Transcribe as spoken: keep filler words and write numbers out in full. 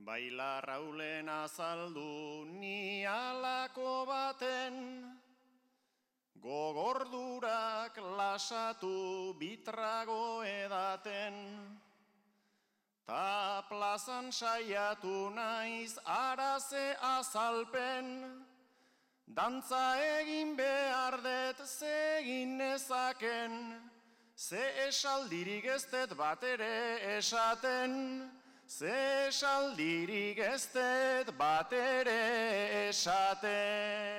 Baila Raulen azaldu ni alako baten, gogordurak lasatu bitrago edaten, ta plazan saiatu naiz araze azalpen, dantza egin behar dut ze egin nezaken, ze esaldirik ez dut bat ere esaten, ze esaldirik ez dut bat ere esaten.